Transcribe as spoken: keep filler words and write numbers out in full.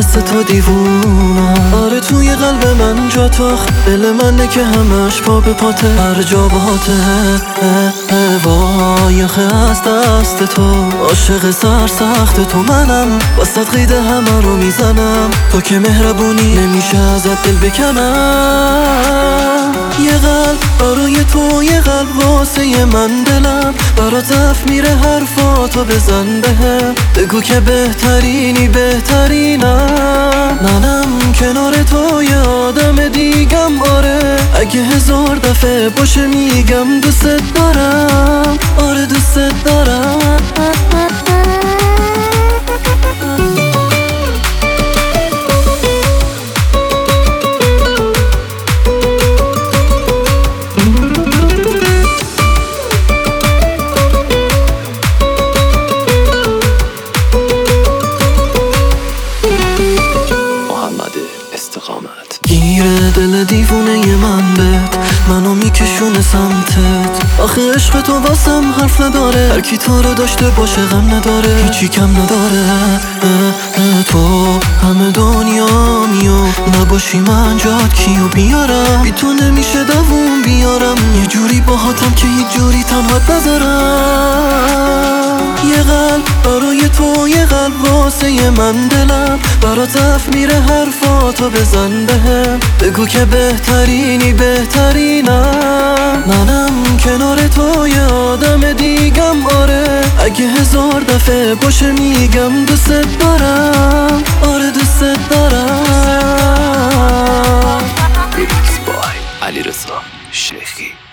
دست تو دیوونم. آره توی قلب من جا تاخت، دل منه که همش پا به پاته، هر جا باته. وای آخه از دست تو، عاشق سرسخت تو منم، وسط قیده همه رو میزنم. تو که مهربونی نمیشه ازت دل بکنم. یه قلب برای تو، یه قلب واسه من، دلم برات ضعف میره حرفاتو بزن بهم. بگو که بهترینی بهترینم. منم کنار تو یه آدم دیگم. آره اگه هزار دفعه باشه میگم دوست دارم. آره دوست دارم. گیره دل دیوونه ی من بهت، منو میکشونه سمتت. آخه عشق تو واسم حرف نداره، هر کی تو رو داشته باشه غم نداره، هیچی کم نداره. اه اه تو همه دنیا میو نباشی من جات کیو بیارم. بی تو نمیشه دووم بیارم، یه جوری باهاتم که هیچ جوری تنهات نذارم. یه قلب برای تو، یه قلب واسه من، دلم برات ضعف میره حرفاتو بزن بهم. بگو که بهترینی بهترینم. منم کنار تو یه آدم دیگم. آره اگه هزار دفعه باشه میگم دوست دارم. آره دوست دارم. ریمیکس بای علیرضا شیخی.